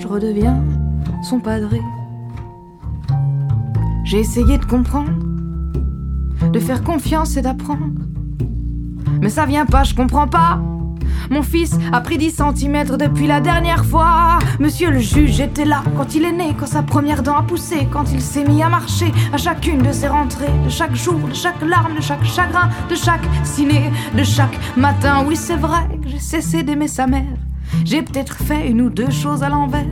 je redeviens son padré. J'ai essayé de comprendre, de faire confiance et d'apprendre. Mais ça vient pas, je comprends pas. Mon fils a pris 10 centimètres depuis la dernière fois. Monsieur le juge, j'étais là quand il est né, quand sa première dent a poussé, quand il s'est mis à marcher à chacune de ses rentrées, de chaque jour, de chaque larme, de chaque chagrin, de chaque ciné, de chaque matin. Oui, c'est vrai que j'ai cessé d'aimer sa mère. J'ai peut-être fait une ou deux choses à l'envers.